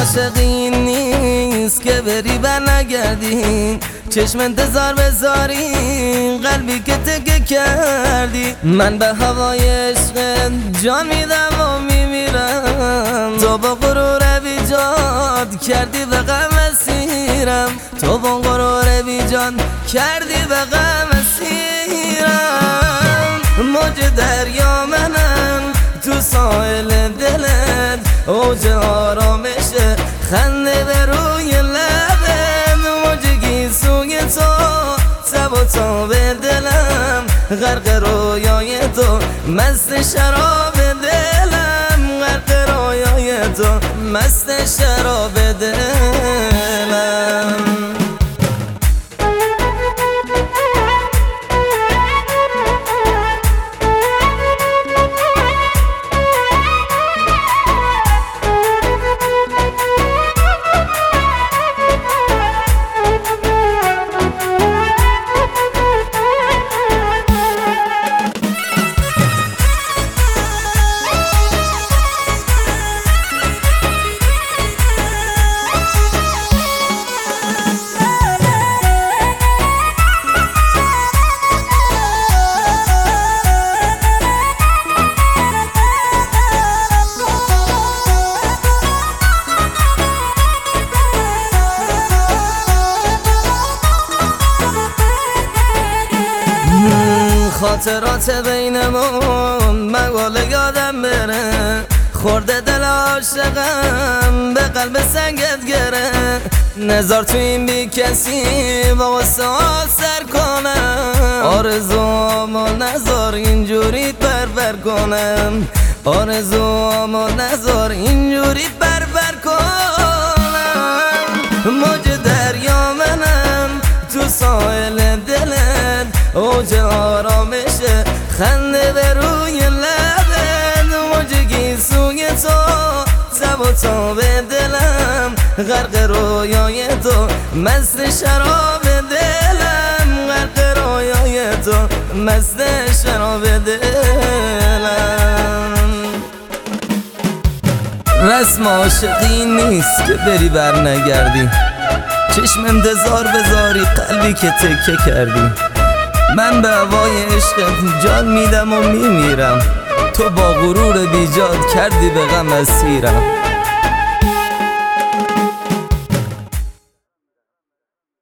عاشقی نیست که بری بر نگردی، چشم انتظار بذاری قلبی که تکه کردی. من به هوای عشق جان میدم و میمیرم، تو با غرور بیجاد کردی به غم اسیرم، تو با غرور بیجان کردی به غم اسیرم. موج دریا منم تو ساحل دلت، اوج آرامش خنده به روی لبت، موج گیسوی تو تب و تاب دلم، غرق رویای تو مست شراب دلم، غرق رویای تو مست شراب دلم. خاطرات بینمون مقاله یادم بره، خورده دل عاشقم به قلب سنگت گره، نذار تو این بی کسی با غصه سر کنم، آرزوامو نذار اینجوری بر کنم، آرزوامو نذار اینجوری بر کنم. موج دریا منم تو ساحل دلت، اوج آرامش خنده به روی لبت، موج گیسوی تو تب و تاب دلم، غرق رویای تو مست شراب دلم، غرق رویای تو مست شراب دلم. رسم عاشقی نیست که بری بر نگردی، چشم انتظار بذاری قلبی که تکه کردی. من به هوای عشقت جان میدم و میمیرم، تو با غرور بیجاد کردی به غم اسیرم.